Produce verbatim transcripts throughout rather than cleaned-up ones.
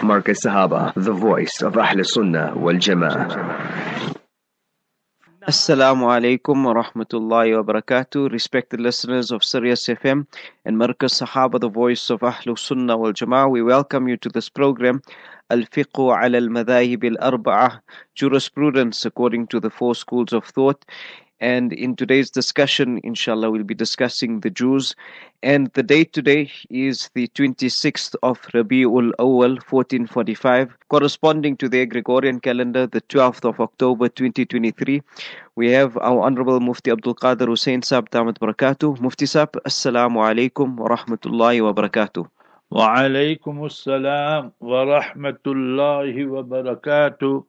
Markaz Sahaba, the voice of Ahl Sunnah wal Jama'ah. Assalamu alaikum wa rahmatullahi wa barakatuh. Respected listeners of Sirius F M and Markaz Sahaba, the voice of Ahl Sunnah wal Jama'ah, we welcome you to this program, Al-Fiqhu ala al-Madhahib al-Arba'ah, jurisprudence according to the four schools of thought. And in today's discussion, inshallah, we'll be discussing the Jews. And the date today is the twenty-sixth of Rabi'ul Awwal, fourteen forty-five, corresponding to their Gregorian calendar, the twelfth of October, twenty twenty-three. We have our Honorable Mufti Abdul Qadir Hussain Saab Damat Barakatuh. Mufti Saab, Assalamu alaikum wa rahmatullahi wa barakatuh. Wa alaikum assalam wa rahmatullahi wa barakatuh.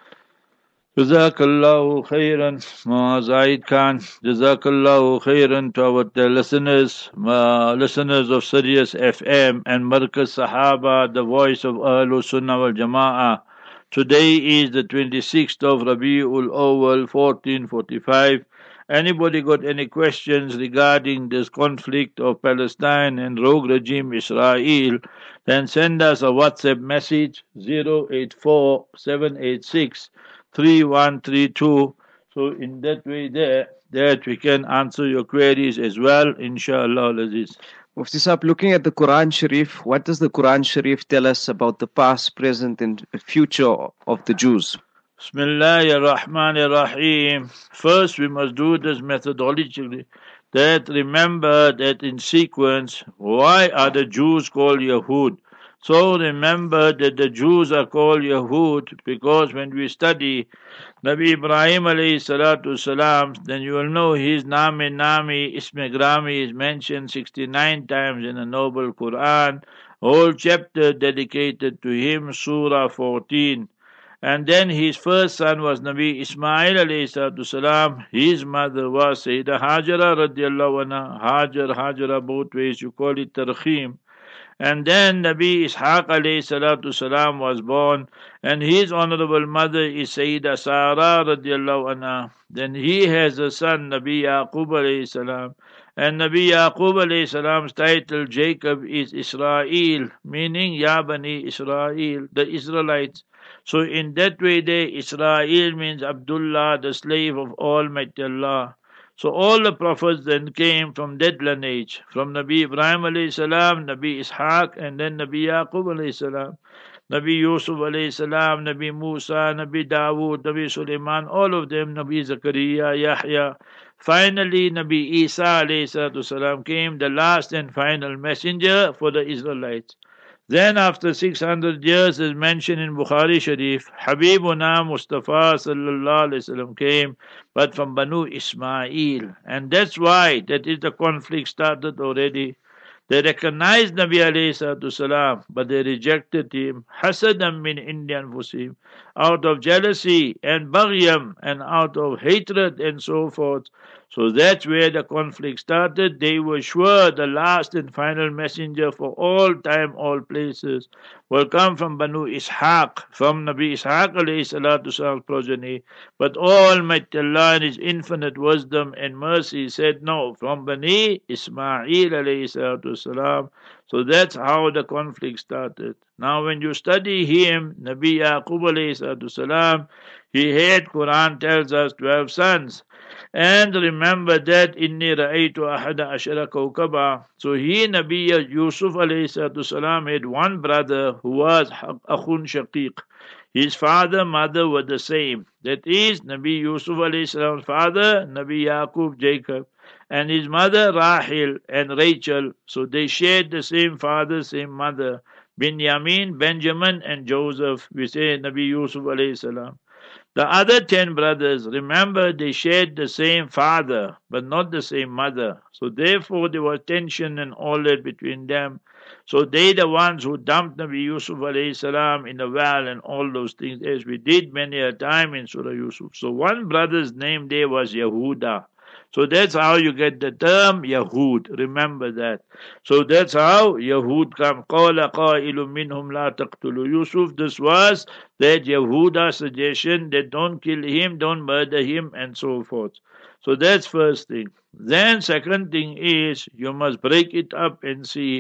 Jazakallahu khairan, Ma Zaid Khan. Jazakallahu khairan to our listeners, ma listeners of Sirius F M and Markaz Sahaba, the voice of Ahlul Sunnah wal Jama'ah. Today is the twenty-sixth of Rabi'ul Awwal, fourteen forty-five. Anybody got any questions regarding this conflict of Palestine and rogue regime Israel, then send us a WhatsApp message zero eight four seven eight six three one three two. So in that way there, that we can answer your queries as well, inshallah al-Aziz. Mufti Saab, looking at the Quran Sharif, what does the Quran Sharif tell us about the past, present and future of the Jews? Bismillahir Rahmanir Rahim. First we must do this methodologically. That remember that in sequence, why are the Jews called Yahud? So remember that the Jews are called Yahud because when we study Nabi Ibrahim alayhi salatu salam, then you will know his Nami Nami Isme Grami is mentioned sixty-nine times in the Noble Quran, whole chapter dedicated to him, Surah fourteen. And then his first son was Nabi Ismail alayhi salatu salam. His mother was Sayyidah Hajara radiallahu anha. Hajar, Hajara, both ways you call it Tarkhim. And then Nabi Ishaq alayhi salatu salam was born, and his honorable mother is Sayyidah Sarah radiallahu anha. Then he has a son, Nabi Yaqub alayhi salam. And Nabi Yaqub alayhi salam's title, Jacob, is Israel, meaning Ya Bani Israel, the Israelites. So in that way there, Israel means Abdullah, the slave of Almighty Allah. So all the prophets then came from that lineage, from Nabi Ibrahim alayhi salam, Nabi Ishaq, and then Nabi Yaqub alayhi salam, Nabi Yusuf alayhi salam, Nabi Musa, Nabi Dawood, Nabi Sulaiman, all of them, Nabi Zakaria, Yahya. Finally, Nabi Isa alayhi salatu salam came, the last and final messenger for the Israelites. Then after six hundred years, as mentioned in Bukhari Sharif, Habibuna Mustafa sallallahu alayhi wasallam came, but from Banu Ismail. And that's why that is the conflict started already. They recognized Nabi alayhi salatu salam, but they rejected him. Hasadam min Indian Fusim, out of jealousy and baghyam and out of hatred and so forth. So that's where the conflict started. They were sure the last and final messenger for all time, all places will come from Banu Ishaq, from Nabi Ishaq alayhi salatu salam's progeny. But Almighty Allah in His infinite wisdom and mercy said no, from Bani Ismail alayhi salatu salam. So that's how the conflict started. Now when you study him, Nabi Yaqub alayhi salatu salam, he had, Quran tells us, twelve sons. And remember that inni ra'aytu ahada ashara kawkaba. So he, Nabi Yusuf alayhi salatu salam, had one brother who was akhun shaqiq. His father, mother were the same. That is, Nabi Yusuf alayhi salam's father, Nabi Yaqub, Jacob, and his mother, Rahil and Rachel. So they shared the same father, same mother. Binyamin, Benjamin, and Joseph. We say Nabi Yusuf alayhi salam. The other ten brothers, remember, they shared the same father, but not the same mother. So therefore there was tension and all that between them. So they the ones who dumped Nabi Yusuf alayhi salam in the well and all those things, as we did many a time in Surah Yusuf. So one brother's name there was Yehuda. So that's how you get the term Yahud. Remember that. So that's how Yahud come. قَالَ قَائِلٌ مِّنْهُمْ لَا تَقْتُلُوا Yusuf. This was that Yahuda suggestion that don't kill him, don't murder him, and so forth. So that's first thing. Then second thing is you must break it up and see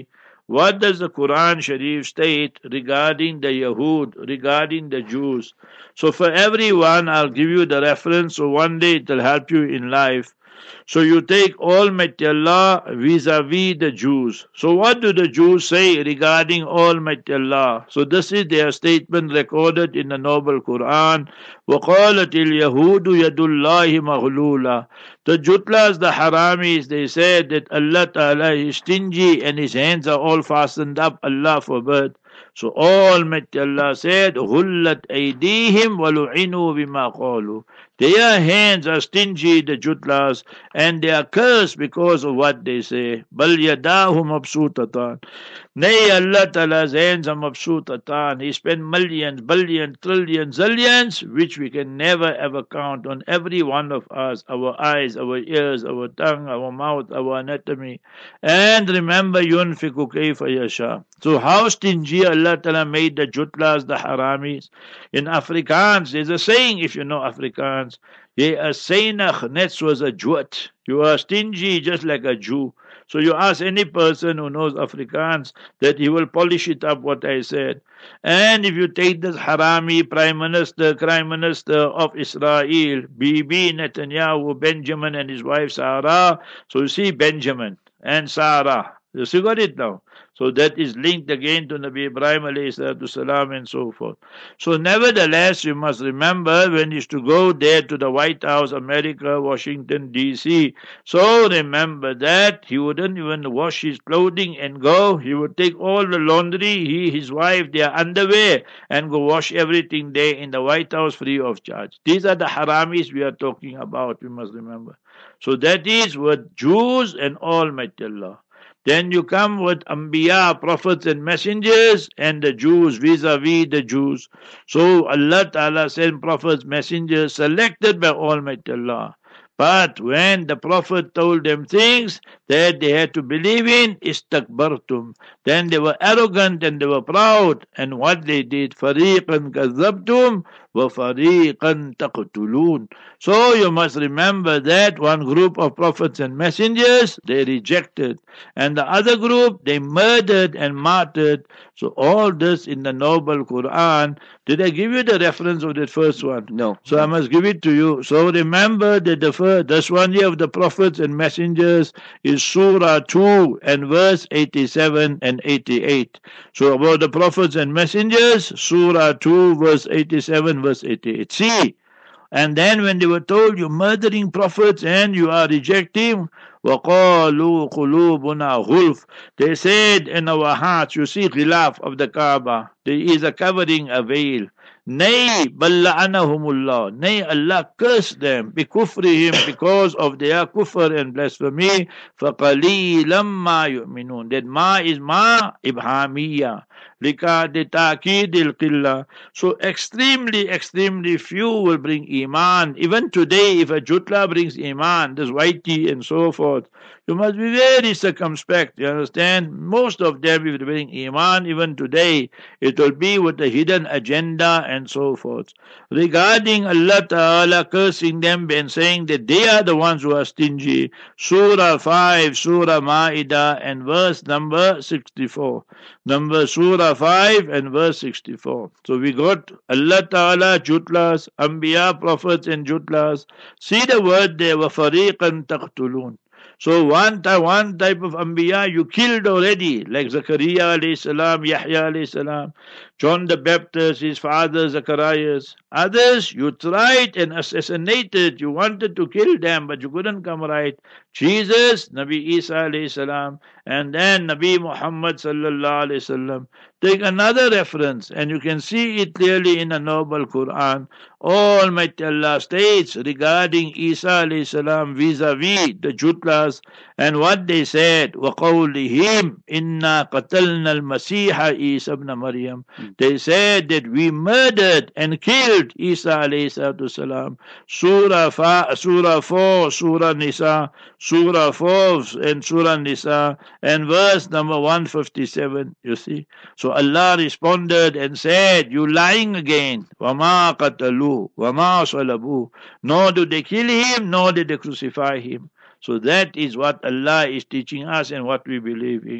What does the Quran Sharif state regarding the Yahud, regarding the Jews? So for everyone, I'll give you the reference, so one day it will help you in life. So you take Almighty Allah vis-a-vis the Jews. So what do the Jews say regarding Almighty Allah? So this is their statement recorded in the Noble Quran. وَقَالَتِ الْيَهُودُ يَدُ اللَّهِ مَغْلُولًا. The Jutlas, the Haramis, they said that Allah Ta'ala is stingy and his hands are all fastened up. Allah forbid. So Almighty Allah said, غُلَّتْ أَيْدِيهِمْ وَلُعِنُوا بِمَا قَالُوا. Their hands are stingy, the Jutlas, and they are cursed because of what they say. بَلْ يَدَاهُ مَبْسُوطَتَانِ. Nay, Allah Ta'ala's hands are mabsutatan. He spent millions, billions, trillions, zillions, which we can never ever count on every one of us, our eyes, our ears, our tongue, our mouth, our anatomy. And remember, yunfiku kayfa yasha. So how stingy Allah Ta'ala made the Jutlas, the Haramis. In Afrikaans, there's a saying, if you know Afrikaans, ye as seinach nets was a Jewt. You are stingy just like a Jew. So you ask any person who knows Afrikaans that he will polish it up what I said. And if you take this Harami Prime Minister, Prime Minister of Israel, Bibi Netanyahu, Benjamin and his wife Sarah, so you see Benjamin and Sarah. You see got it now? So that is linked again to Nabi Ibrahim alayhi salam and so forth. So nevertheless, you must remember when he used to go there to the White House, America, Washington, D C. So remember that he wouldn't even wash his clothing and go. He would take all the laundry, he, his wife, their underwear, and go wash everything there in the White House free of charge. These are the Haramis we are talking about, we must remember. So that is what Jews and Almighty Allah. Then you come with Anbiya, prophets and messengers, and the Jews, vis-a-vis the Jews. So Allah Ta'ala sent prophets, messengers, selected by Almighty Allah. But when the Prophet told them things that they had to believe in, istakbartum. Then they were arrogant and they were proud. And what they did, fariqan kazzabtum wa fariqan taqtulun. So you must remember that one group of prophets and messengers, they rejected. And the other group, they murdered and martyred. So all this in the Noble Quran. Did I give you the reference of that first one? No. So I must give it to you. So remember that the first, this one here of the prophets and messengers is Surah two and verse eighty-seven and eighty-eight. So about the prophets and messengers, Surah two verse eighty-seven, verse eighty-eight. See, and then when they were told you murdering prophets and you are rejecting, وَقَالُوا قُلُوبُنَا غُلْفٌ. They said in our hearts, you see khilaf of the Kaaba, there is a covering, a veil. Nay, بَلْ لَعَنَهُمُ اللَّهُ. Nay, Allah cursed them بِكُفْرِهِمْ, because of their kufr and blasphemy. فَقَلِيلًا مَا يُؤْمِنُونَ. That ma is ma ibhamiyya. لِكَادِ تَأْكِيدِ الْقِلَّةِ. So extremely, extremely few will bring Iman. Even today, if a Jutla brings Iman, this whitey and so forth, you must be very circumspect, you understand? Most of them, if they bring Iman, even today, it will be with a hidden agenda and so forth. Regarding Allah Ta'ala cursing them and saying that they are the ones who are stingy, Surah five, Surah Ma'idah and verse number sixty-four. Number Surah five and verse sixty-four. So we got Allah Ta'ala, Jutlas, Anbiya, prophets and Jutlas. See the word there, وَفَرِيقًا تَقْتُلُونَ. So one, one type of Anbiya you killed already, like Zakaria alayhi salam, Yahya alayhi salam, John the Baptist, his father Zacharias. Others you tried and assassinated, you wanted to kill them, but you couldn't come right. Jesus, Nabi Isa alayhi salam, and then Nabi Muhammad sallallahu alayhi salam. Take another reference, and you can see it clearly in the Noble Quran. Almighty Allah states regarding Isa alayhi salam vis-a-vis the Jutlas and what they said, وَقَوْلِهِمْ إِنَّا قَتَلْنَا الْمَسِيحَ إِيسَى ibn Maryam. They said that we murdered and killed Isa alayhi salam. Surah, fa, Surah four, Surah Nisa, Surah four and Surah Nisa, and verse number one fifty-seven, you see. So Allah responded and said, you lying again. وَمَا قَتَلُوا وَمَا صَلَبُوا. Nor do they kill him, nor did they crucify him. So that is what Allah is teaching us and what we believe in.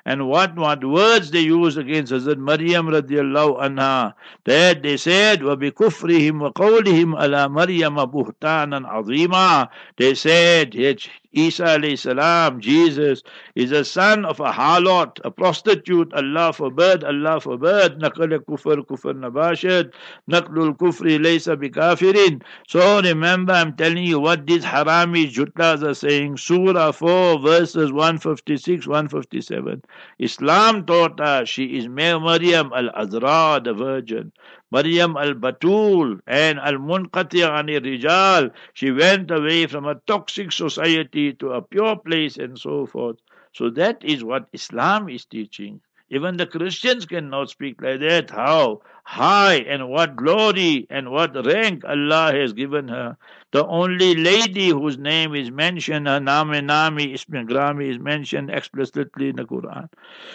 and what what words they use against Hazrat Maryam radiallahu anha. That they said, وَبِكُفْرِهِمْ وَقَوْلِهِمْ عَلَى مَرْيَمَ بُهْتَانًا عَظِيمًا. They said that Isa alayhi salam, Jesus, is a son of a harlot, a prostitute. Allah forbid, Allah forbid. Naqal kufr, kufr nabashad. Naqlul kufri laysa bikafirin. So remember, I'm telling you what these harami jutlas are saying. Surah four, verses one fifty-six, one fifty-seven. Islam taught us she is Maryam al-Azra, the virgin. Maryam al-Batul and al-Munqati ani rijal. She went away from a toxic society to a pure place and so forth. So that is what Islam is teaching. Even the Christians cannot speak like that. How high and what glory and what rank Allah has given her. The only lady whose name is mentioned, her name nami ismi grami is mentioned explicitly in the Quran.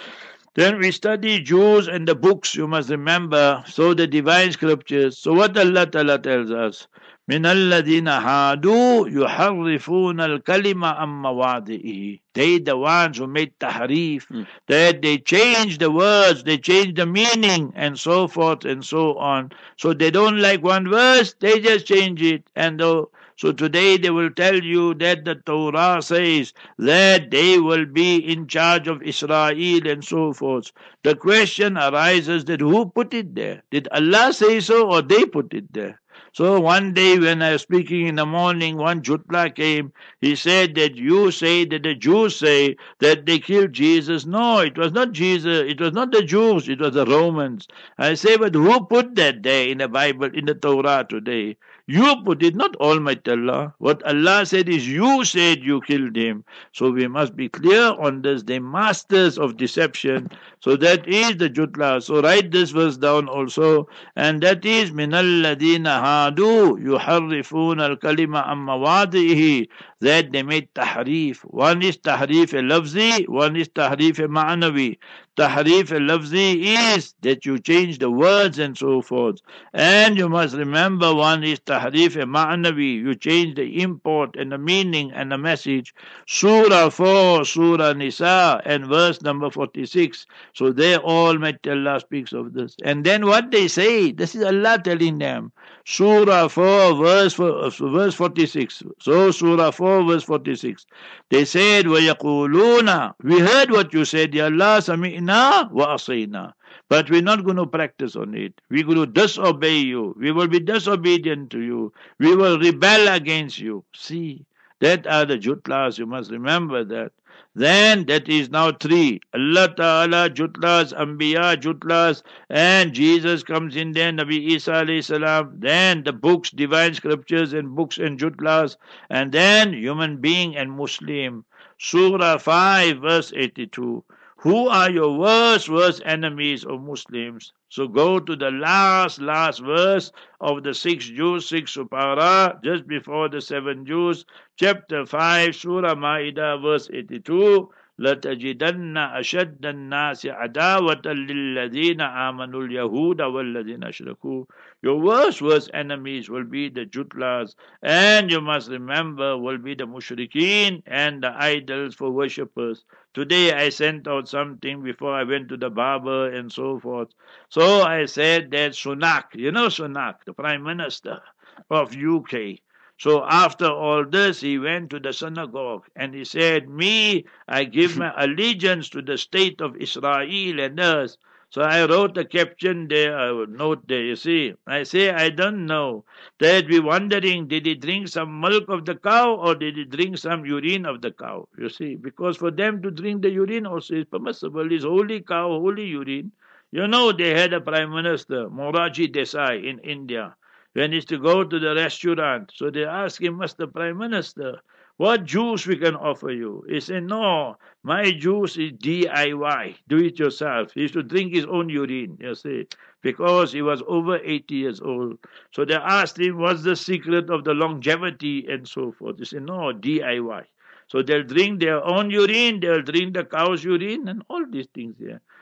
Then we study Jews and the books, you must remember, so the divine scriptures. So what Allah Ta'ala tells us, مِنَ الَّذِينَ هَادُوا يُحَرِّفُونَ الْكَلِمَ عَمَّ مَوَاضِعِهِ. They the ones who made tahrif, mm. that they change the words, they change the meaning, and so forth and so on. So they don't like one verse, they just change it. And though So today they will tell you that the Torah says that they will be in charge of Israel and so forth. The question arises that who put it there? Did Allah say so or they put it there? So one day when I was speaking in the morning, one Jutla came. He said that you say that the Jews say that they killed Jesus. No, it was not Jesus. It was not the Jews. It was the Romans. I say, but who put that there in the Bible, in the Torah today? You put it, not Almighty Allah. What Allah said is you said you killed him. So we must be clear on this. They masters of deception. So that is the Jutla. So write this verse down also. And that is مِنَ الَّذِينَ هَادُوا يُحَرِّفُونَ الْكَلِمَ عَمَّ مَوَاضِعِهِ. That they made tahrif. One is tahrif al-lafzi, one is tahrif al-ma'nawi. Tahrif al-lafzi is that you change the words and so forth. And you must remember one is tahrif al-ma'nawi. You change the import and the meaning and the message. Surah four, Surah Nisa and verse number forty-six. So there Almighty Allah speaks of this. And then what they say, this is Allah telling them. Surah four, verse, verse forty-six. So Surah four, verse forty-six. They said, وَيَقُولُونَ. We heard what you said, Ya Allah, sami'na wa asayna. But we're not going to practice on it. We're going to disobey you. We will be disobedient to you. We will rebel against you. See, that are the jutlas. You must remember that. Then that is now three. Allah Ta'ala, Jutlas, Anbiya, Jutlas, and Jesus comes in there, Nabi Isa alayhi salam. Then the books, divine scriptures and books and Jutlas, and then human being and Muslim. Surah five, verse eighty-two. Who are your worst, worst enemies of Muslims? So go to the last, last verse of the six Jews, six Supara, just before the seven Jews, chapter five, Surah Ma'idah, verse eighty-two. لَتَجِدَنَّ أَشَدَّ النَّاسِ عَدَاوَةً لِلَّذِينَ آمَنُوا الْيَهُودَ وَالَّذِينَ أَشْرَكُوا. Your worst, worst enemies will be the Jutlas, and you must remember will be the Mushrikeen and the idols for worshippers. Today I sent out something before I went to the barber and so forth. So I said that Sunak, you know Sunak, the Prime Minister of U K. So after all this, he went to the synagogue and he said, me, I give my allegiance to the state of Israel and us. So I wrote a caption there, a note there, you see. I say, I don't know. That we wondering, did he drink some milk of the cow or did he drink some urine of the cow? You see, because for them to drink the urine also is permissible. It's holy cow, holy urine. You know, they had a prime minister, Morarji Desai in India. When he's to go to the restaurant, so they ask him, Mister Prime Minister, what juice we can offer you? He said, no, my juice is D I Y, do it yourself. He used to drink his own urine, you see, because he was over eighty years old. So they asked him, what's the secret of the longevity and so forth? He said, no, D I Y. So they'll drink their own urine, they'll drink the cow's urine and all these things here.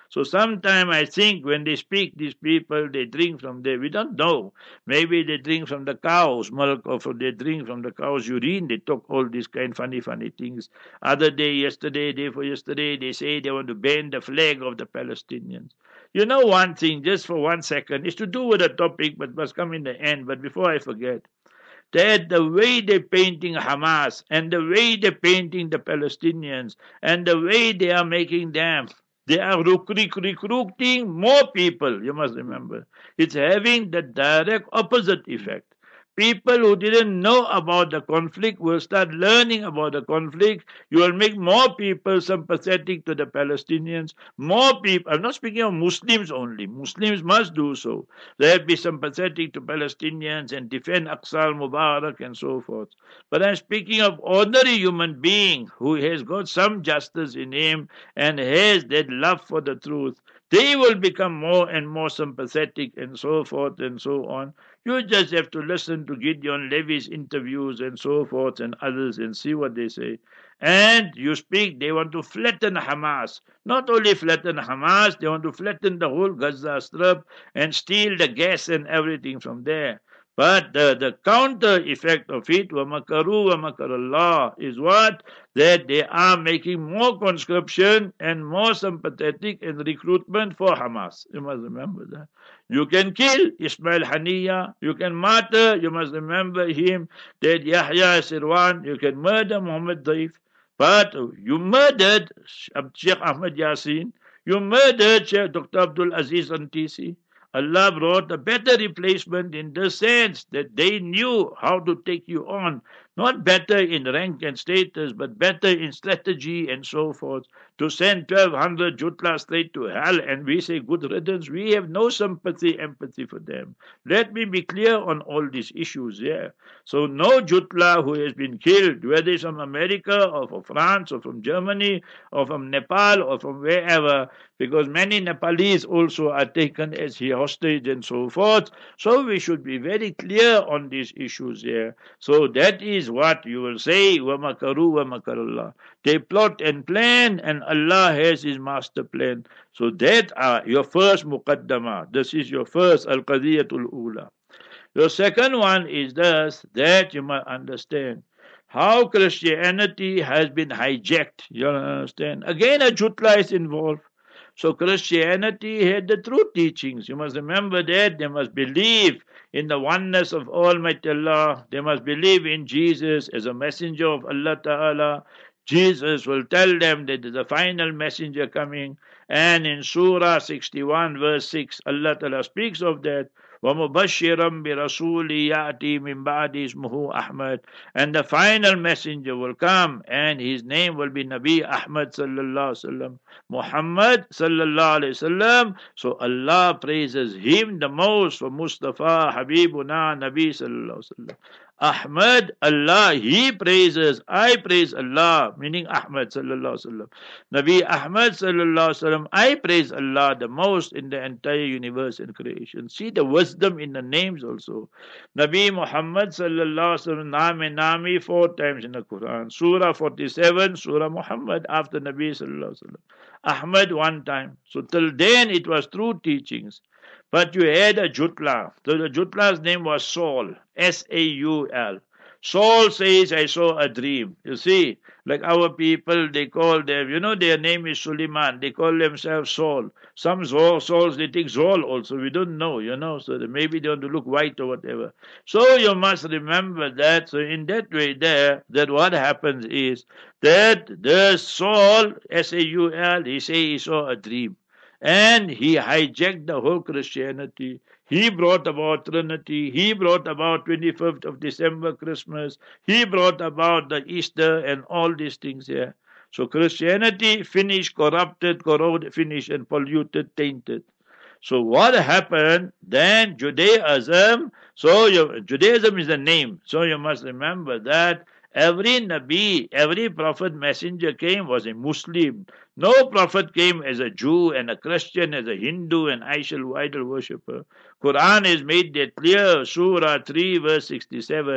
So sometimes I think when they speak, these people, they drink from there. We don't know. Maybe they drink from the cow's milk, or from they drink from the cow's urine. They talk all these kind of funny, funny things. Other day, yesterday, day for yesterday, they say they want to ban the flag of the Palestinians. You know one thing, just for one second, it's to do with the topic, but must come in the end. But before I forget, that the way they're painting Hamas and the way they're painting the Palestinians and the way they are making them, they are recruit, recruiting more people, you must remember. It's having the direct opposite effect. People who didn't know about the conflict will start learning about the conflict. You will make more people sympathetic to the Palestinians. More people, I'm not speaking of Muslims only. Muslims must do so. They'll be sympathetic to Palestinians and defend Aqsa al-Mubarak and so forth. But I'm speaking of ordinary human being who has got some justice in him and has that love for the truth. They will become more and more sympathetic and so forth and so on. You just have to listen to Gideon Levy's interviews and so forth and others and see what they say. And you speak, they want to flatten Hamas. Not only flatten Hamas, they want to flatten the whole Gaza Strip and steal the gas and everything from there. But the, the counter effect of it, وَمَكَرُوا وَمَكَرَ اللَّهِ, is what? That they are making more conscription and more sympathetic in recruitment for Hamas. You must remember that. You can kill Ismail Haniya, you can martyr, you must remember him, that Yahya Sirwan, you can murder Muhammad Daif, but you murdered Sheikh Ahmed Yassin, you murdered Sheikh Doctor Abdul Aziz Antisi. Allah brought a better replacement in the sense that they knew how to take you on. Not better in rank and status, but better in strategy and so forth. To send twelve hundred Jutla straight to hell and we say good riddance, we have no sympathy, empathy for them. Let me be clear on all these issues here. So no Jutla who has been killed, whether it's from America or from France or from Germany or from Nepal or from wherever, because many Nepalese also are taken as hostage and so forth. So we should be very clear on these issues here. So that is what you will say, وَمَكَرُوا وَمَكَرَ اللَّهِ. They plot and plan, and Allah has His master plan. So that are your first muqaddamah. This is your first al-qadiyatul ula. Your second one is this, that you must understand how Christianity has been hijacked. You understand? Again, a jutla is involved. So Christianity had the true teachings. You must remember that. They must believe in the oneness of Almighty Allah. They must believe in Jesus as a messenger of Allah Ta'ala. Jesus will tell them that there's a final messenger coming. And in Surah sixty-one verse six, Allah Ta'ala speaks of that. وَمُبَشِّرًا بِرَسُولِ يَأْتِي مِنْ بَعْدِ اسْمُهُ أَحْمَدُ. And the final messenger will come and his name will be Nabi Ahmad sallallahu alaihi wasallam. Muhammad sallallahu alaihi wasallam. So Allah praises him the most for Mustafa Habibuna Nabi sallallahu alaihi wasallam. Ahmad, Allah, he praises, I praise Allah, meaning Ahmad sallallahu alaihi wasallam. Nabi Ahmad sallallahu alaihi wasallam, I praise Allah the most in the entire universe and creation. See the wisdom in the names also. Nabi Muhammad sallallahu alaihi wasallam, Name Nami four times in the Quran. Surah forty-seven, Surah Muhammad after Nabi sallallahu alaihi wasallam. Ahmad one time. So till then it was true teachings. But you had a Jutla. So the Jutla's name was Saul. S A U L. Saul says, I saw a dream. You see, like our people, they call them, you know, their name is Suleiman. They call themselves Saul. Some Saul, Sauls, they take Zol also. We don't know, you know, so that maybe they want to look white or whatever. So you must remember that. So in that way there, that what happens is that the Saul, S A U L, he say he saw a dream. And he hijacked the whole Christianity. He brought about Trinity. He brought about twenty-fifth of December, Christmas. He brought about the Easter and all these things here. So Christianity finished, corrupted, corroded, finished, and polluted, tainted. So what happened? Then Judaism. So your, Judaism is a name. So you must remember that every Nabi, every prophet messenger came was a Muslim. No prophet came as a Jew and a Christian, as a Hindu and idol, idol worshipper. Quran is made that clear. Surah three verse sixty-seven.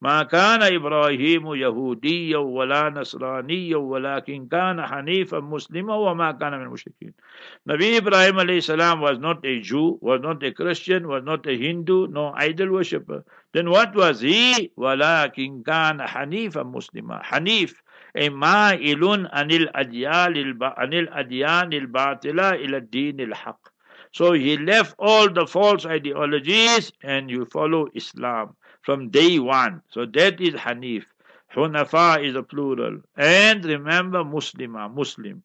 ما كان إبراهيم يهوديا ولا نصرانيا ولكن كان حنيفا مسلما وما كان من المشركين. Nabi Ibrahim alayhi salam was not a Jew, was not a Christian, was not a Hindu, no idol worshipper. Then what was he? ولكن كان حنيفا مسلما. Hanif, a ma'ilun anil adyal anil adyan al batila ila din al haq. So he left all the false ideologies and you follow Islam from day one. So that is Hanif. Hunafa is a plural. And remember Muslima, Muslim.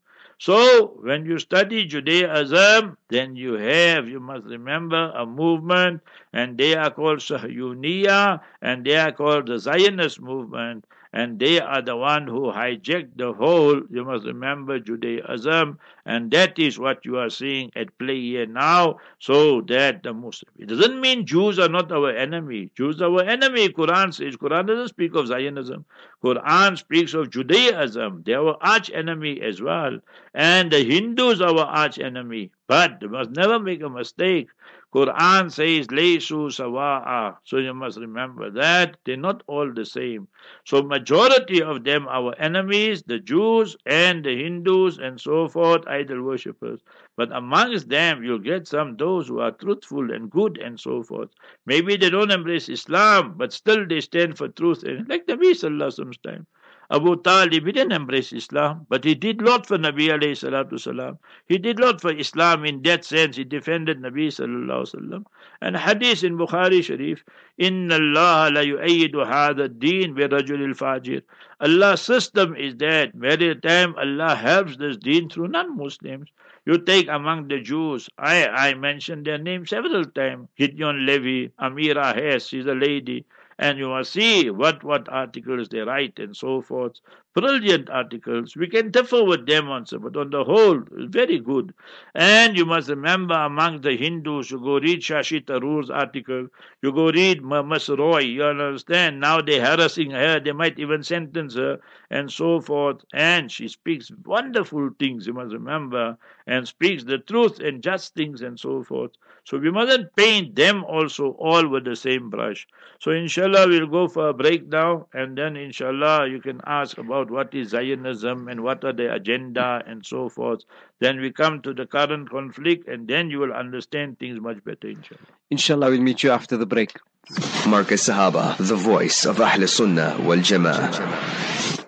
So when you study Judaism, then you have, you must remember a movement, and they are called Sahyuniya, and they are called the Zionist movement, and they are the one who hijacked the whole, you must remember, Judaism, and that is what you are seeing at play here now. So that the Muslim, it doesn't mean Jews are not our enemy. Jews are our enemy. Quran says, Quran doesn't speak of Zionism. Quran speaks of Judaism. They are our arch enemy as well. And the Hindus are our arch enemy. But you must never make a mistake. Quran says, Laysu sawa'a. So you must remember that they're not all the same. So majority of them are our enemies, the Jews and the Hindus and so forth, idol worshippers. But amongst them, you'll get some those who are truthful and good and so forth. Maybe they don't embrace Islam, but still they stand for truth. Like Nabi Sallallahu Alaihi Wasallam's time. Abu Talib, he didn't embrace Islam, but he did lot for Nabi alayhi salatu salam. He did lot for Islam in that sense. He defended Nabi sallallahu alaihi wasallam. And hadith in Bukhari Sharif, Inna Allah la yu'ayyidu hadha ad-deen bi rajulil fajir. Allah's system is that very time Allah helps this deen through non-Muslims. You take among the Jews, I, I mentioned their names several times. Gideon Levy, Amira Hess, she's a lady. And you must see what, what articles they write and so forth. Brilliant articles. We can differ with them on some, but on the whole, it's very good. And you must remember among the Hindus, you go read Shashi Tharoor's article, you go read Miss Roy, you understand? Now they're harassing her, they might even sentence her and so forth. And she speaks wonderful things, you must remember, and speaks the truth and just things and so forth. So we mustn't paint them also all with the same brush. So inshallah we'll go for a break now, and then inshallah you can ask about what is Zionism and what are the agenda and so forth. Then we come to the current conflict, and then you will understand things much better inshallah. Inshallah we'll meet you after the break. Marcus Sahaba, the voice of Ahl Sunnah wal Jama'ah.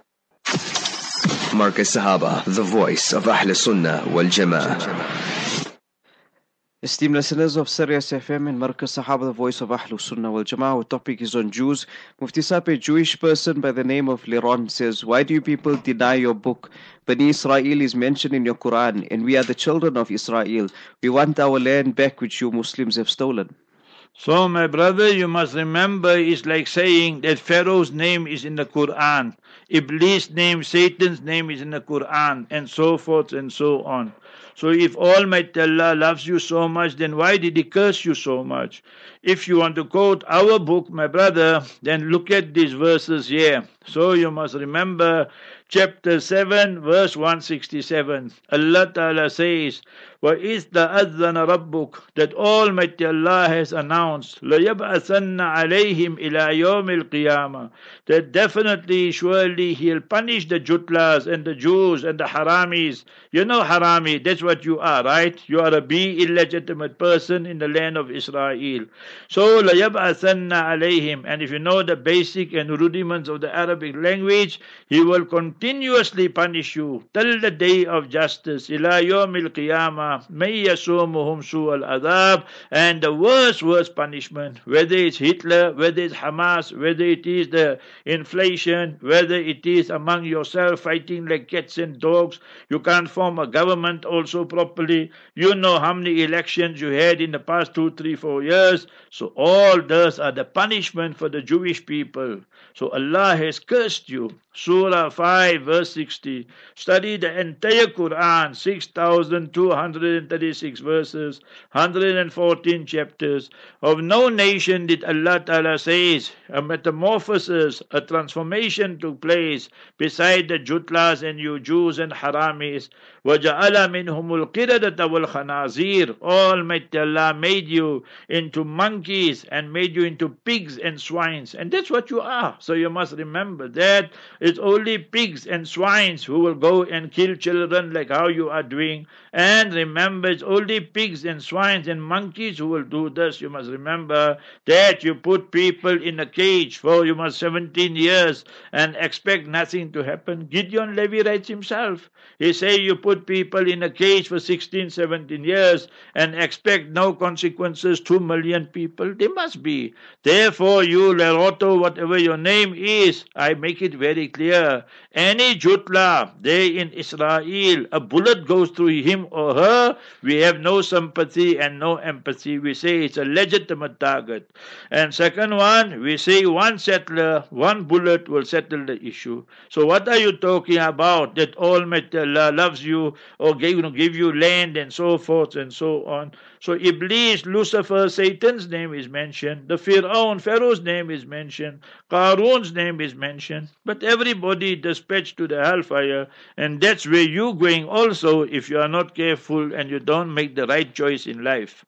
Marcus Sahaba, the voice of Ahl Sunnah wal Jama'ah. Esteemed listeners of Sirius F M and Marcus Sahaba, the voice of Ahlus Sunnah wal Jama'ah, our topic is on Jews. Mufti Saab, a Jewish person by the name of Liron, says, why do you people deny your book? Bani Israel is mentioned in your Quran, and we are the children of Israel. We want our land back which you Muslims have stolen. So my brother, you must remember, it's like saying that Pharaoh's name is in the Quran, Iblis' name, Satan's name is in the Quran, and so forth and so on. So if Almighty Allah loves you so much, then why did He curse you so much? If you want to quote our book, my brother, then look at these verses here. So you must remember chapter seven, verse one sixty-seven. Allah Ta'ala says, وَإِذْ تَأَذَّنَ رَبُّكَ, that Almighty Allah has announced, لَيَبْعَثَنَّ عَلَيْهِمْ إِلَى يَوْمِ الْقِيَامَةِ, that definitely, surely He'll punish the Jutlas and the Jews and the Haramis. You know Harami, that's what you are, right? You are a be illegitimate person in the land of Israel. So, لَيَبْعَثَنَّ عَلَيْهِمْ, and if you know the basic and rudiments of the Arabic language, He will continuously punish you till the day of justice. إِلَى يَوْمِ الْقِيَامَةِ مَن يَسُومُهُمْ سُوءَ الْعَذَابِ, and the worst, worst punishment, whether it's Hitler, whether it's Hamas, whether it is the inflation, whether it is among yourself fighting like cats and dogs, you can't form a government also properly. You know how many elections you had in the past two, three, four years. So all those are the punishment for the Jewish people. So Allah has cursed you. Surah five five, verse sixty. Study the entire Quran, six thousand two hundred thirty-six verses, one hundred fourteen chapters. Of no nation did Allah Ta'ala says a metamorphosis, a transformation took place beside the Jutlas and you Jews and Haramis. وَجَعَلَ مِنْهُمُ الْقِرَدَةَ وَالْخَنَازِيرَ. Almighty Allah made you into monkeys and made you into pigs and swines. And that's what you are. So you must remember that it's only pigs and swines who will go and kill children like how you are doing. And remember, it's only pigs and swines and monkeys who will do this. You must remember that you put people in a cage for you must seventeen years and expect nothing to happen. Gideon Levy writes himself. He say you put people in a cage for sixteen, seventeen years and expect no consequences. Two million people, they must be. Therefore, you Leroto, whatever your name is, I make it very clear. Any Jutla there in Israel, a bullet goes through him or her, we have no sympathy and no empathy. We say it's a legitimate target. And second one, we say one settler, one bullet will settle the issue. So what are you talking about? That Almighty Allah loves you or give, give you land and so forth and so on. So Iblis, Lucifer, Satan's name is mentioned. The Fir'aun, Pharaoh's name is mentioned. Qarun's name is mentioned. But everybody dispatched to the hellfire. And that's where you're going also if you are not careful and you don't make the right choice in life.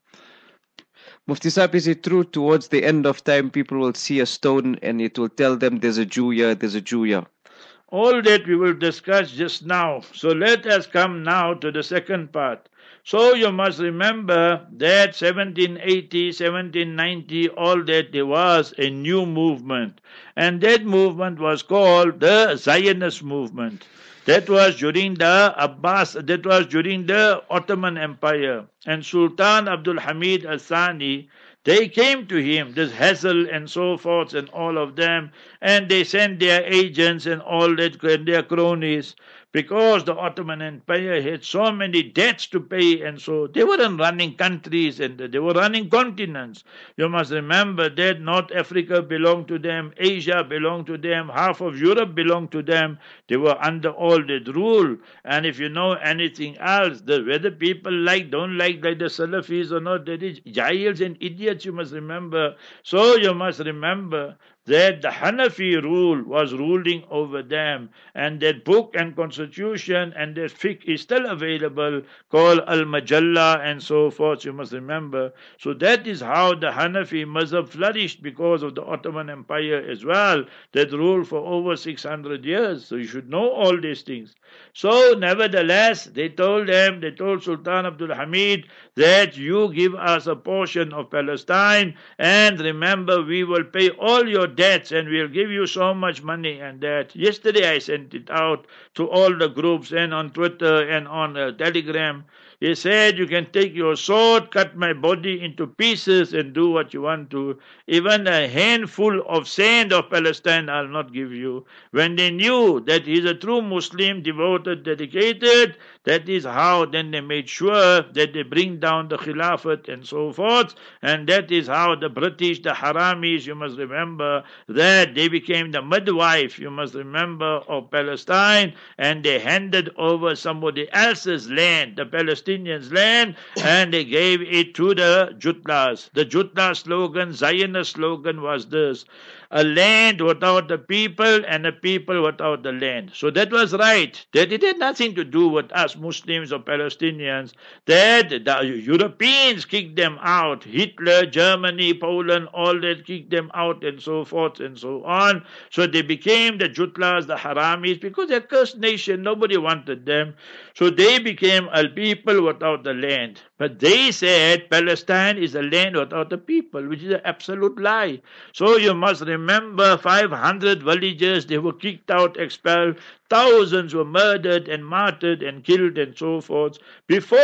Mufti Saab, is it true towards the end of time people will see a stone and it will tell them there's a Jew here, there's a Jew here? All that we will discuss just now. So let us come now to the second part. So you must remember that seventeen eighty, seventeen ninety, all that there was a new movement. And that movement was called the Zionist movement. That was during the Abbas, that was during the Ottoman Empire. And Sultan Abdul Hamid Al-Thani, they came to him, this Hazel and so forth and all of them, and they sent their agents and all that, and their cronies, because the Ottoman Empire had so many debts to pay, and so they weren't running countries and they were running continents. You must remember that North Africa belonged to them, Asia belonged to them, half of Europe belonged to them. They were under all that rule. And if you know anything else, the, whether people like, don't like, like the Salafis or not, that is jahils and idiots, you must remember. So you must remember that the Hanafi rule was ruling over them, and that book and constitution and that fiqh is still available, called Al-Majalla and so forth, you must remember. So that is how the Hanafi mazhab flourished because of the Ottoman Empire as well, that ruled for over six hundred years. So you should know all these things. So nevertheless, they told them, they told Sultan Abdul Hamid that you give us a portion of Palestine, and remember we will pay all your debts and we'll give you so much money and that. Yesterday I sent it out to all the groups and on Twitter and on uh, Telegram. He said, you can take your sword, cut my body into pieces and do what you want to. Even a handful of sand of Palestine I'll not give you. When they knew that he's a true Muslim, devoted, dedicated, that is how then they made sure that they bring down the Khilafat and so forth. And that is how the British, the Haramis, you must remember, that they became the midwife, you must remember, of Palestine. And they handed over somebody else's land, the Palestinians' land, and they gave it to the Jutlas. The Jutla slogan, Zionist slogan was this: a land without the people and a people without the land. So that was right. That it had nothing to do with us Muslims or Palestinians. That the Europeans kicked them out. Hitler, Germany, Poland, all that kicked them out and so forth and so on. So they became the Jutlas, the Haramis, because they're a cursed nation. Nobody wanted them. So they became a people without the land. But they said Palestine is a land without the people, which is an absolute lie. So you must remember five hundred villagers, they were kicked out, expelled. Thousands were murdered and martyred and killed and so forth before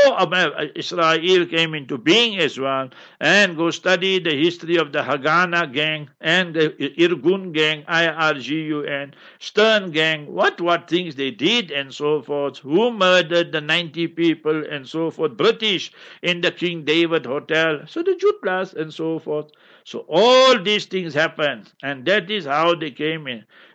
Israel came into being as well. And go study the history of the Haganah gang and the Irgun gang, I R G U N, Stern gang, what what things they did and so forth, who murdered the ninety people and so forth, British in the King David Hotel, so the Jutlas and so forth. So all these things happened, and that is how they came in.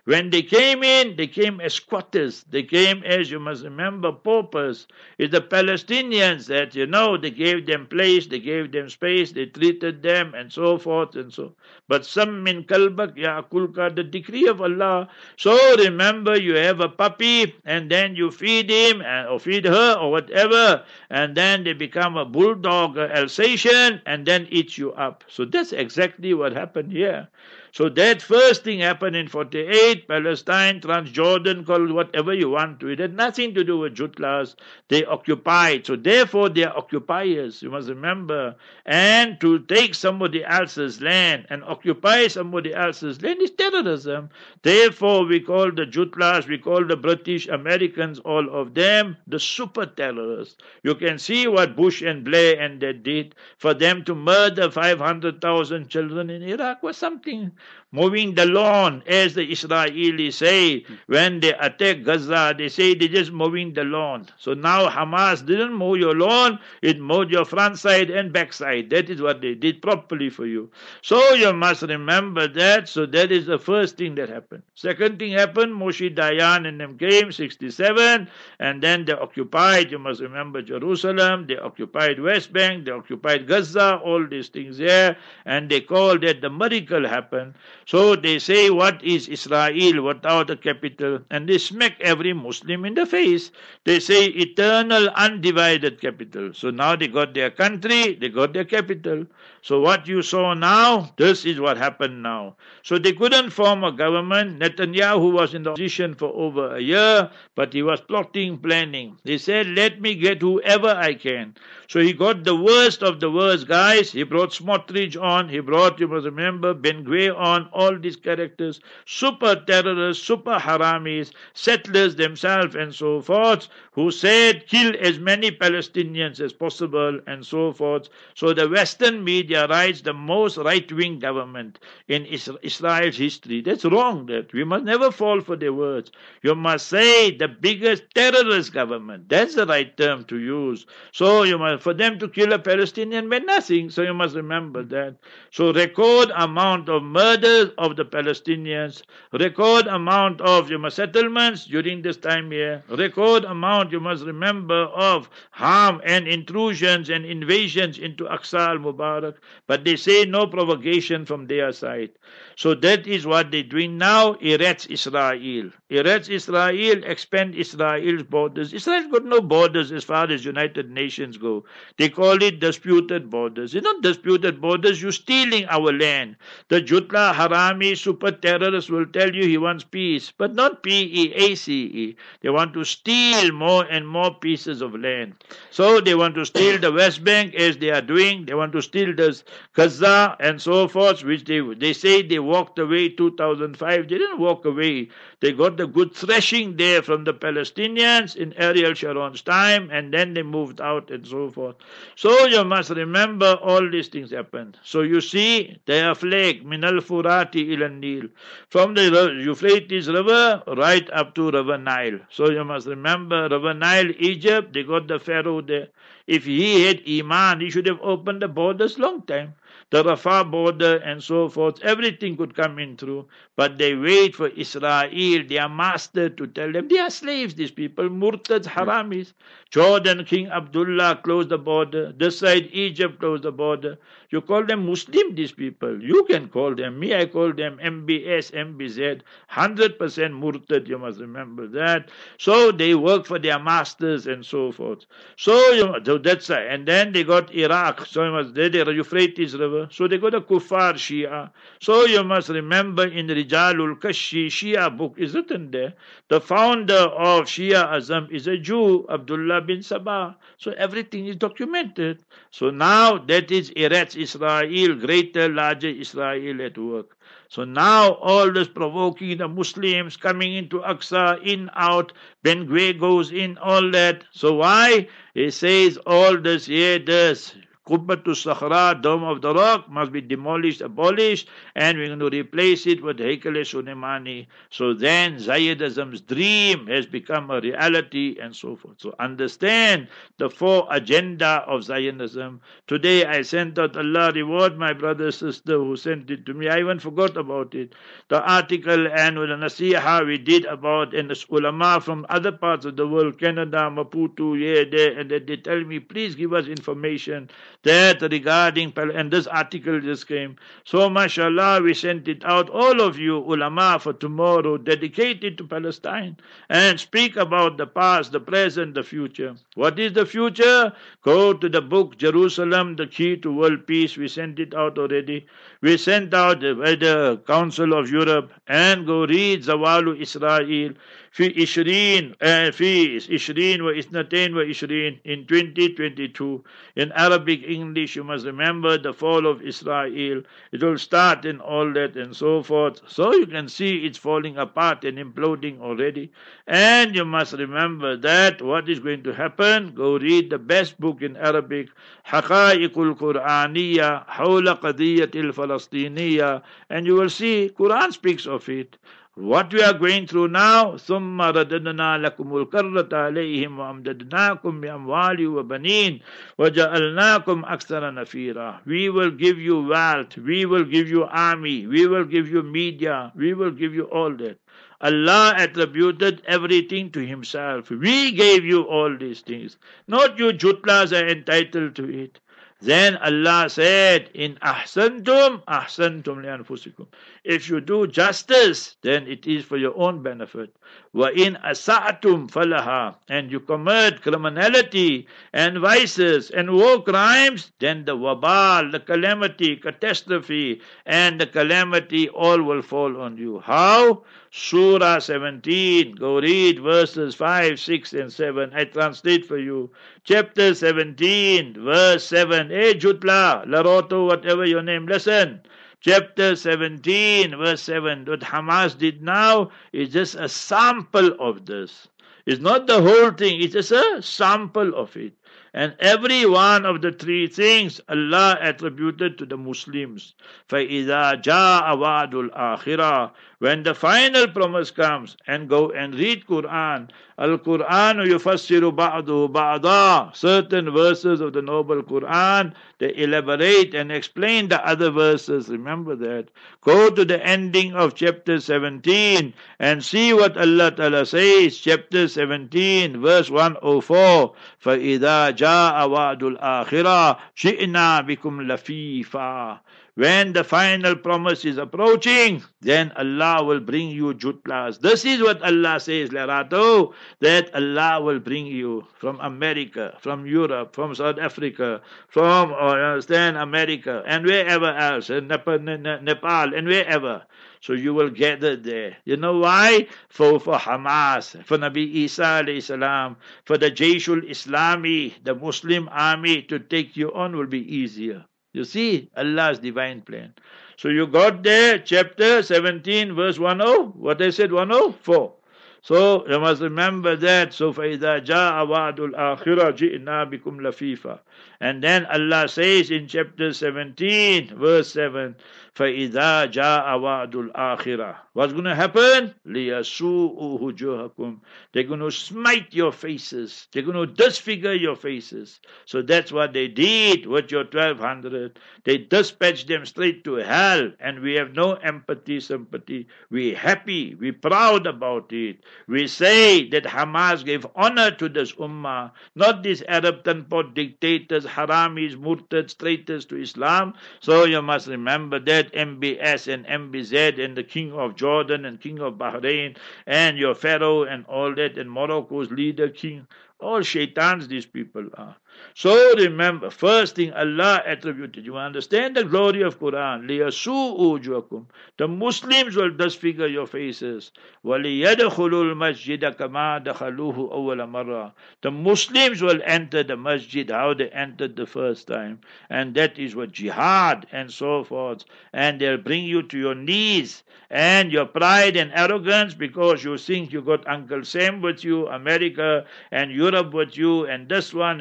When they came in, they came as squatters. They came as, you must remember, paupers. It's the Palestinians that, you know, they gave them place, they gave them space, they treated them, and so forth and so. But some min kalbak ya'kulka, the decree of Allah. So remember, you have a puppy, and then you feed him, or feed her, or whatever, and then they become a bulldog, a Alsatian, and then eat you up. So that's exactly what happened here. So that first thing happened in forty-eight, Palestine, Transjordan, call it whatever you want to. It had nothing to do with Jutlas. They occupied. So therefore they are occupiers, you must remember. And to take somebody else's land and occupy somebody else's land is terrorism. Therefore we call the Jutlas, we call the British, Americans, all of them, the super terrorists. You can see what Bush and Blair and they did. For them to murder five hundred thousand children in Iraq was something. Moving the lawn, as the Israelis say, when they attack Gaza, they say they're just moving the lawn. So now Hamas didn't mow your lawn, it mowed your front side and back side. That is what they did properly for you. So you must remember that. So that is the first thing that happened. Second thing happened, Moshe Dayan and them came, sixty-seven, and then they occupied, you must remember, Jerusalem, they occupied West Bank, they occupied Gaza, all these things there, and they called that the miracle happened. So they say, what is Israel without a capital? And they smack every Muslim in the face. They say eternal undivided capital. So now they got their country, they got their capital. So what you saw now, this is what happened now. So they couldn't form a government. Netanyahu was in the opposition for over a year, but he was plotting, planning. They said, let me get whoever I can. So he got the worst of the worst guys. He brought Smotrich on. He brought, you must remember, Ben-Gvir on, all these characters, super terrorists, super haramis, settlers themselves and so forth, who said, kill as many Palestinians as possible and so forth. So the Western media writes the most right-wing government in Israel's history. That's wrong. That we must never fall for their words. You must say the biggest terrorist government. That's the right term to use. So you must, for them to kill a Palestinian meant nothing. So you must remember that. So record amount of murders of the Palestinians, record amount of you must settlements during this time here, record amount you must remember of harm and intrusions and invasions into Aqsa al-Mubarak. But they say no provocation from their side. So that is what they're doing now. Eretz Israel. Eretz Israel, expand Israel's borders. Israel's got no borders as far as United Nations go. They call it disputed borders. It's not disputed borders. You're stealing our land. The Jutla Harami super terrorist will tell you he wants peace, but not P E A C E. They want to steal more and more pieces of land. So they want to steal the West Bank as they are doing. They want to steal the Gaza and so forth, which they, they say they walked away two thousand five. They didn't walk away. They got the good thrashing there from the Palestinians in Ariel Sharon's time, and then they moved out and so forth. So you must remember all these things happened. So you see, their flag, Minal Furati ila Nil, from the Euphrates River right up to River Nile. So you must remember, River Nile, Egypt, they got the Pharaoh there. If he had Iman, he should have opened the borders long time. The Rafah border and so forth, everything could come in through. But they wait for Israel, their master, to tell them they are slaves, these people, Murtads, Haramis. Jordan, King Abdullah closed the border. This side, Egypt closed the border. You call them Muslim, these people. You can call them. Me, I call them M B S, M B Z. one hundred percent Murtad, you must remember that. So they work for their masters and so forth. So, you, so that's right. And then they got Iraq. So you must, they, the Euphrates River. So they got a Kuffar Shia. So you must remember in the Rijalul Kashi Shia book is written there. The founder of Shia Azam is a Jew, Abdullah bin Sabah. So everything is documented. So now that is Eretz Israel, greater, larger Israel at work. So now all this provoking the Muslims coming into Aqsa, in, out, Ben-Gvir goes in, all that. So why? He says all this, yeah, this. Qubbatus Sakhra, Dome of the Rock, must be demolished, abolished, and we're going to replace it with Haikal Suleimani. So then Zionism's dream has become a reality and so forth. So understand the four agenda of Zionism. Today I sent out, Allah reward my brother, sister who sent it to me. I even forgot about it. The article and the nasiha we did about and the ulama from other parts of the world, Canada, Maputo, here, there, and they tell me, please give us information that regarding, and this article just came. So mashallah, we sent it out, all of you ulama, for tomorrow, dedicated to Palestine, and speak about the past, the present, the future. What is the future? Go to the book Jerusalem, the Key to World Peace. We sent it out already. We sent out by the Council of Europe, and go read Zawalu Israel في عشرين في عشرين واثنتين وعشرين in twenty twenty-two. In Arabic, English, you must remember the fall of Israel. It will start in all that and so forth. So you can see it's falling apart and imploding already. And you must remember that what is going to happen, go read the best book in Arabic, حقائق القرآنية حول قضية الفلسطينية, and you will see Quran speaks of it. What we are going through now, ثُمَّ رَدَدْنَا لَكُمُ الْكَرَّةَ عَلَيْهِمْ وَأَمْدَدْنَاكُمْ بِأَمْوَالٍ وَبَنِينَ وَجَعَلْنَاكُمْ أَكْثَرَ نَفِيرًا. We will give you wealth, we will give you army, we will give you media, we will give you all that. Allah attributed everything to Himself. We gave you all these things. Not you jutlas are entitled to it. Then Allah said, in ahsantum, ahsantum li anfusikum. If you do justice, then it is for your own benefit. Wa in asa'tum falaha, and you commit criminality and vices and war crimes, then the wabal, the calamity, catastrophe, and the calamity all will fall on you. How? Surah seventeen, go read verses five, six, and seven. I translate for you. Chapter seventeen, verse seven. Hey, Jutla, Laroto, whatever your name, listen. Chapter seventeen, verse seven. What Hamas did now is just a sample of this. It's not the whole thing, it's just a sample of it. And every one of the three things Allah attributed to the Muslims. فَإِذَا جَاءَ وَعْدُ الْآخِرَةِ. When the final promise comes, and go and read Quran. Al-Quran yufassiru ba'duhu ba'da. Certain verses of the noble Quran, they elaborate and explain the other verses. Remember that. Go to the ending of chapter seventeen and see what Allah Ta'ala says. Chapter seventeen, verse one oh four. فَإِذَا جَاءَ وَعْدُ الْآخِرَةِ شِئْنَا بِكُمْ لَفِيفًا. When the final promise is approaching, then Allah will bring you jutlas. This is what Allah says, Lerato, that Allah will bring you from America, from Europe, from South Africa, from, or understand, America, and wherever else, and Nepal, Nepal, and wherever. So you will gather there. You know why? For, for Hamas, for Nabi Isa alayhi salam, for the Jayshul Islami, the Muslim army to take you on will be easier. You see, Allah's divine plan. So you got there, chapter seventeen, verse ten. What I said, one oh four. So you must remember that. So فَإِذَا جَاءَ وَعْدُ الْآخِرَةِ جِئْنَا بِكُمْ لَفِيفًا. And then Allah says in chapter seventeen, verse seven, فَإِذَا جَاءَ وَعْدُ الْآخِرَةِ. What's going to happen? لِيَسُوءُ وُجُوهَكُمْ. They're going to smite your faces. They're going to disfigure your faces. So that's what they did with your twelve hundred. They dispatched them straight to hell. And we have no empathy, sympathy. We're happy. We're proud about it. We say that Hamas gave honor to this ummah, not these Arab tanpot dictators, haramis, murtads, traitors to Islam. So you must remember that M B S and M B Z and the king of Jordan and king of Bahrain and your Pharaoh and all that and Morocco's leader king, all shaitans these people are. So remember, first thing Allah attributed. You understand the glory of Quran. لِيَسُوءُ وُجُوهَكُمْ. The Muslims will disfigure your faces. وَلِيَدْخُلُوا الْمَسْجِدَ كَمَا دَخَلُوهُ أَوَّلَ مَرَّةٍ. The Muslims will enter the masjid how they entered the first time. And that is what jihad and so forth. And they'll bring you to your knees. And your pride and arrogance because you think you got Uncle Sam with you, America and Europe with you, and this one and that one.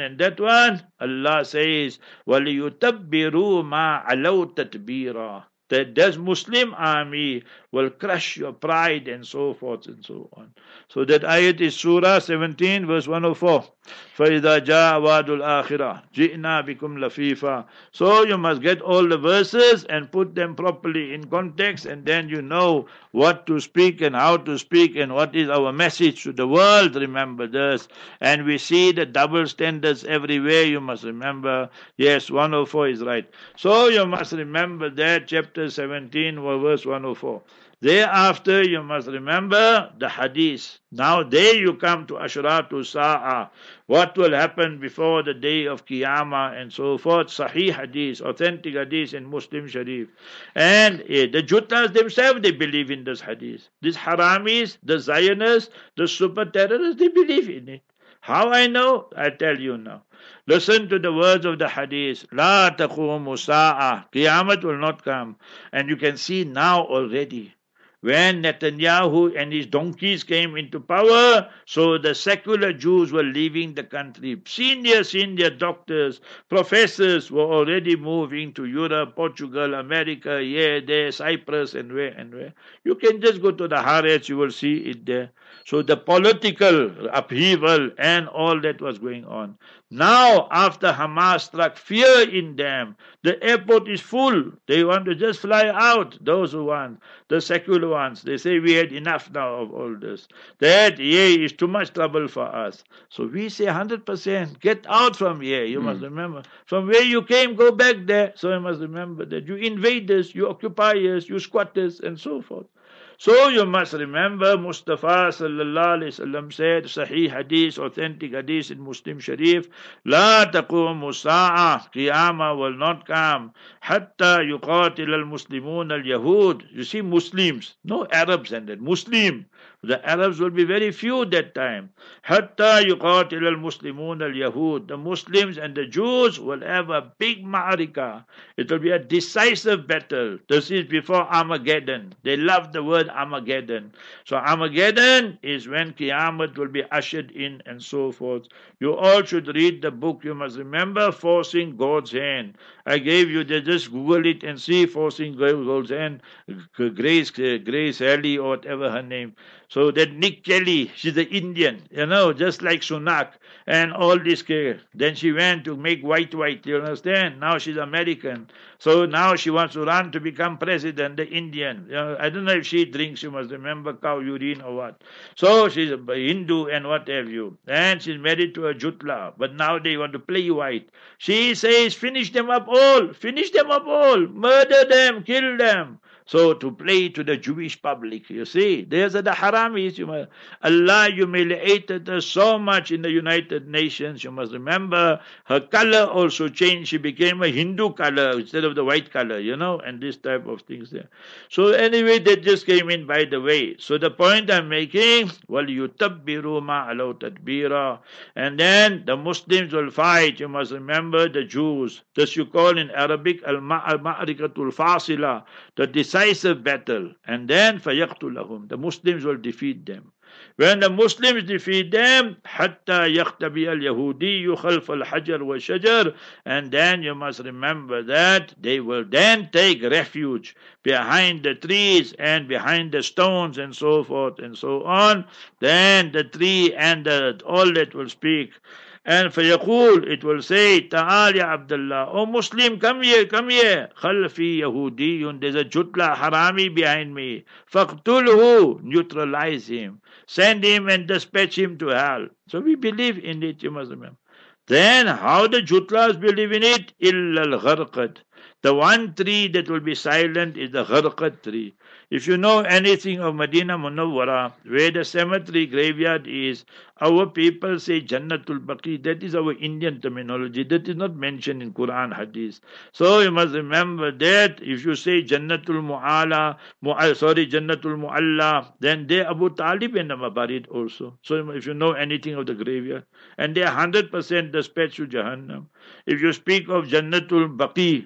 one? Allah says, وَلِيُتَبِّرُوا مَا عَلَوْا تَتْبِيرًا. That this Muslim army will crush your pride and so forth and so on. So that ayat is Surah seventeen verse one oh four. فَإِذَا جَاءَ وَعْدُ الْآخِرَةِ جِئْنَا بِكُمْ لَفِيفًا. So you must get all the verses and put them properly in context, and then you know what to speak and how to speak and what is our message to the world. Remember this. And we see the double standards everywhere. You must remember. Yes, one oh four is right. So you must remember that chapter seventeen verse one oh four. Thereafter, you must remember the hadith. Now there you come to Ashratu Sa'ah. What will happen before the day of Qiyamah and so forth. Sahih hadith, authentic hadith in Muslim Sharif. And eh, the Jutlas themselves, they believe in this hadith. These Haramis, the Zionists, the super terrorists, they believe in it. How I know? I tell you now. Listen to the words of the hadith. La taqumu sa'ah. Qiyamah will not come. And you can see now already. When Netanyahu and his donkeys came into power, so the secular Jews were leaving the country. Senior, senior doctors, professors were already moving to Europe, Portugal, America, here, there, Cyprus, and where, and where. You can just go to the Haaretz, you will see it there. So the political upheaval and all that was going on. Now, after Hamas struck fear in them, the airport is full. They want to just fly out, those who want. The secular ones, they say we had enough now of all this. That here is too much trouble for us. So we say one hundred percent, get out from here. You mm. must remember. From where you came, go back there. So you must remember that you invaders, you occupiers, you squatters, and so forth. So you must remember Mustafa sallallahu alayhi wasallam said, Sahih hadith, authentic hadith in Muslim Sharif, La taqumu sa'ah, Qiyamah will not come, Hatta yuqatil al-Muslimun al-Yahud. You see, Muslims, no Arabs and that, Muslim. The Arabs will be very few that time. Hatta yuqatil al-Muslimun al-Yahud. The Muslims and the Jews will have a big ma'arika. It will be a decisive battle. This is before Armageddon. They love the word Armageddon. So Armageddon is when Qiyamah will be ushered in and so forth. You all should read the book. You must remember Forcing God's Hand. I gave you, they just Google it and see Forcing God's Hand. Grace, Grace Kelly or whatever her name. So that Nick Kelly, she's an Indian, you know, just like Sunak and all this. Then she went to make white white, you understand? Now she's American. So now she wants to run to become president, the Indian. You know, I don't know if she drinks, you must remember, cow urine or what. So she's a Hindu and what have you. And she's married to a Jutla. But now they want to play white. She says, finish them up all. Finish them up all. Murder them. Kill them. So to play to the Jewish public, you see, there's the Haramis. You must, Allah humiliated her so much in the United Nations. You must remember her color also changed. She became a Hindu color instead of the white color, you know, and this type of things there. So anyway, that just came in by the way. So the point I'm making, وَلْيُتَبِّرُوا مَا عَلَوْا تَتْبِيرًا. And then the Muslims will fight. You must remember the Jews. This you call in Arabic al-ma'arikatul fasila, the decisive battle. And then فَيَقْتُلَهُمْ. The Muslims will defeat them. When the Muslims defeat them, حَتَّى يَخْتَبِيَ الْيَهُودِيُّ خَلْفَ الْحَجَرِ وَالشَّجَرِ. And then you must remember that they will then take refuge behind the trees and behind the stones and so forth and so on. Then the tree and the, all that will speak. And فَيَقُول, it will say, Ta'al ya Abdullah, oh Muslim, come here, come here. Khalfi Yahudiyun, there's a Jutla Harami behind me. فَقْتُلْهُ, neutralize him. Send him and dispatch him to hell. So we believe in it, you must remember. Then how the Jutlas believe in it? إِلَّا الْغَرْقَدْ. The one tree that will be silent is the Gharqad tree. If you know anything of Medina Munawwara, where the cemetery graveyard is, our people say Jannatul Baqi. That is our Indian terminology. That is not mentioned in Quran Hadith. So you must remember that if you say Jannatul Mu'ala, Mu'al, sorry, Jannatul Mu'alla, then they Abu Talib and them are buried also. So if you know anything of the graveyard, and they are one hundred percent dispatched to Jahannam. If you speak of Jannatul Baqi, then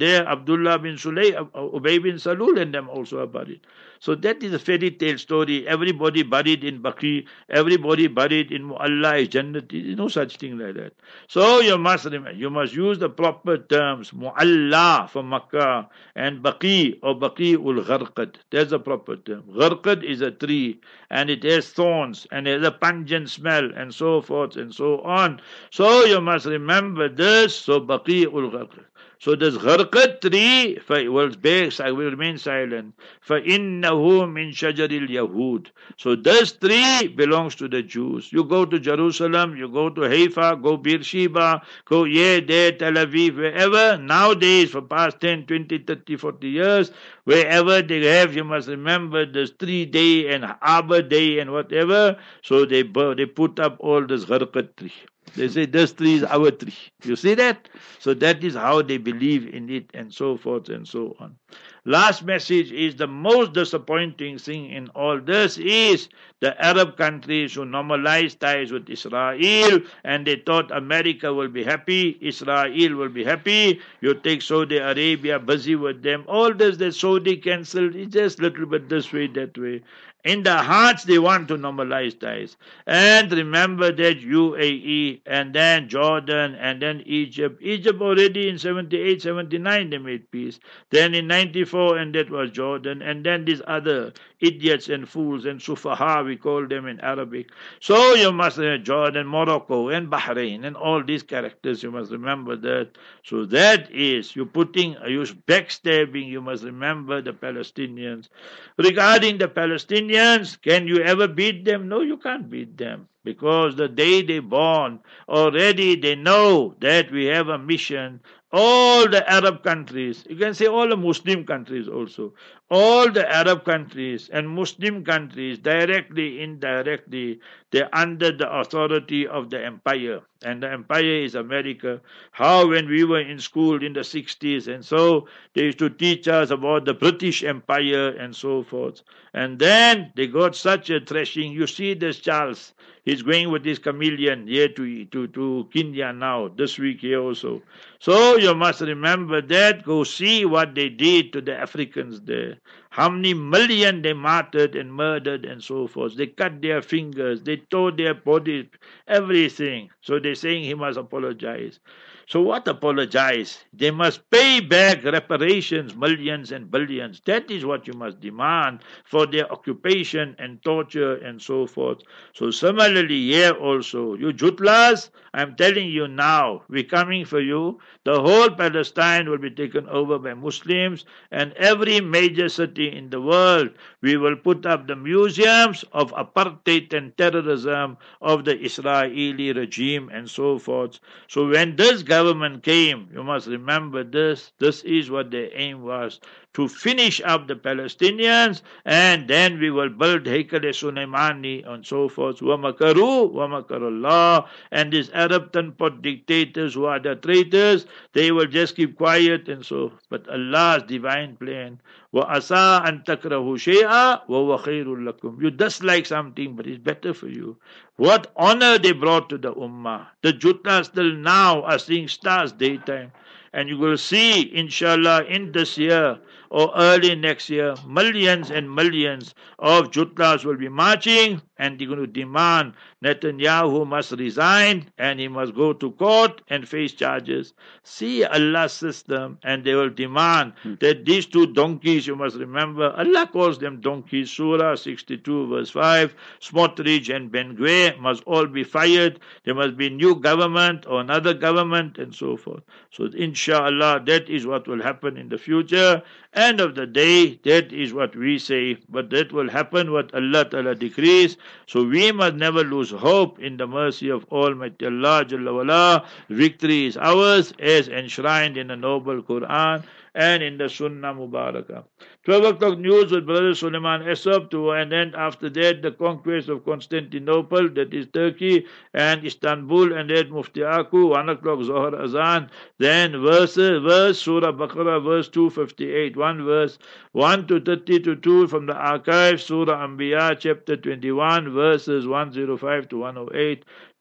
there Abdullah bin Sulay, Ubay bin Salul and them also are buried. So that is a fairy tale story. Everybody buried in Baqi, everybody buried in Mu'alla, Jannat. There is no such thing like that. So you must remember, you must use the proper terms. Mu'alla for Makkah and Baqi or Baqi ul Gharqad. That's the proper term. Gharqad is a tree and it has thorns and it has a pungent smell and so forth and so on. So you must remember this. So Baqi ul Gharqad. So this Gharqad tree will, will remain silent. فَإِنَّهُ مِنْ شَجَرِ الْيَهُودِ. So this tree belongs to the Jews. You go to Jerusalem, you go to Haifa, go Beersheba, go here, there, Tel Aviv, wherever. Nowadays, for past ten, twenty, thirty, forty years, wherever they have, you must remember this tree day and Arbor Day and whatever. So they, they put up all this Gharqad tree. They say this tree is our tree. You see that? So that is how they believe in it and so forth and so on. Last message is the most disappointing thing in all this is the Arab countries who normalized ties with Israel and they thought America will be happy, Israel will be happy. You take Saudi Arabia, busy with them. All this that Saudi cancelled, it's just a little bit this way, that way. In their hearts, they want to normalize ties. And remember that U A E, and then Jordan, and then Egypt. Egypt already in seventy-eight, seventy-nine, they made peace. Then in ninety-four, and that was Jordan. And then these other idiots and fools and sufaha, we call them in Arabic. So you must remember Jordan, Morocco, and Bahrain, and all these characters, you must remember that. So that is, you're putting, you're backstabbing, you must remember the Palestinians. Regarding the Palestinians, can you ever beat them? No, you can't beat them. Because the day they born, already they know that we have a mission. All the Arab countries, you can say all the Muslim countries also, all the Arab countries and Muslim countries, directly, indirectly, they're under the authority of the empire. And the empire is America. How when we were in school in the sixties and so, they used to teach us about the British Empire and so forth. And then they got such a thrashing. You see this Charles, he's going with his chameleon here to, to, to Kenya now, this week here also. So you must remember that. Go see what they did to the Africans there. How many million they martyred and murdered and so forth. They cut their fingers, they tore their bodies, everything. So they're saying he must apologize. So what apologize? They must pay back reparations, millions and billions. That is what you must demand for their occupation and torture and so forth. So similarly here also, you Jutlas, I'm telling you now, we're coming for you. The whole Palestine will be taken over by Muslims, and every major city in the world, we will put up the museums of apartheid and terrorism of the Israeli regime and so forth. So when this government came, you must remember this, this is what their aim was, to finish up the Palestinians, and then we will build Haykal-e-Suleimani and so forth. وَمَكَرُوا وَمَكَرُ اللَّهِ. And these Arab Tanpot dictators who are the traitors, they will just keep quiet and so. But Allah's divine plan, وَأَسَىٰ أَن تَكْرَهُ شَيْئًا وَهُوَ خَيْرٌ لَكُمْ. You dislike something, but it's better for you. What honor they brought to the Ummah. The Jutlas till now are seeing stars daytime. And you will see, inshallah, in this year or early next year, millions and millions of Jutlas will be marching, and they're going to demand Netanyahu must resign and he must go to court and face charges. See Allah's system, and they will demand hmm. that these two donkeys, you must remember, Allah calls them donkeys, Surah sixty-two verse five, Smotrich and Ben-Gvir must all be fired. There must be new government or another government and so forth. So inshallah, that is what will happen in the future. End of the day, that is what we say, but that will happen what Allah Ta'ala decrees. So we must never lose hope in the mercy of Almighty Allah Jalla wala. Victory is ours as enshrined in the noble Quran and in the Sunnah Mubarakah. twelve o'clock news with Brother Suleiman Esop, to, and then after that the conquest of Constantinople, that is Turkey, and Istanbul, and then Mufti Aku, one o'clock Zohar Azan, then verse, verse Surah Baqarah, verse two fifty-eight, one verse, one to thirty to two from the archive, Surah Anbiya, chapter twenty-one, verses one oh five to one oh eight,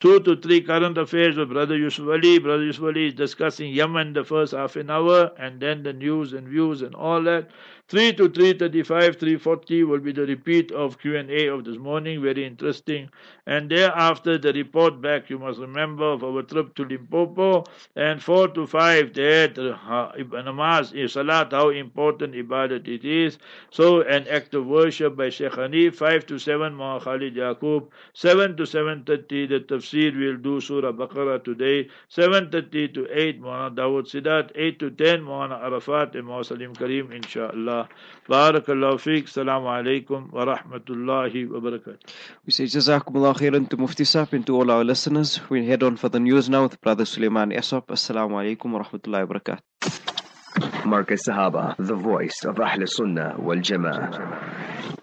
two to three current affairs with Brother Yusuf Ali. Brother Yusuf Ali is discussing Yemen the first half an hour, and then the news and views and all that. three to three thirty-five, three forty will be the repeat of Q and A of this morning, very interesting. And thereafter, the report back, you must remember, of our trip to Limpopo. And four to five, that uh, namaz, salat, how important ibadat it is. So, an act of worship by Sheikh Hanif. five to seven, Maha Khalid Yaqub. seven to seven thirty, the tafsir will do Surah Baqarah today. seven thirty to eight, Maulana Dawood Sidat. eight to ten, Maulana Arafat and Maulana Salim Kareem, inshaAllah. Barakallahu feek. Assalamu alaikum wa rahmatullahi wa barakatuh. We say Jazakumullah khairan to Mufti Sahib and to all our listeners. We head on for the news now with Brother Suleiman Esop. Assalamu alaikum wa rahmatullahi wa barakatuh. Markaz Sahaba, the voice of Ahl Sunnah wal Jama'ah.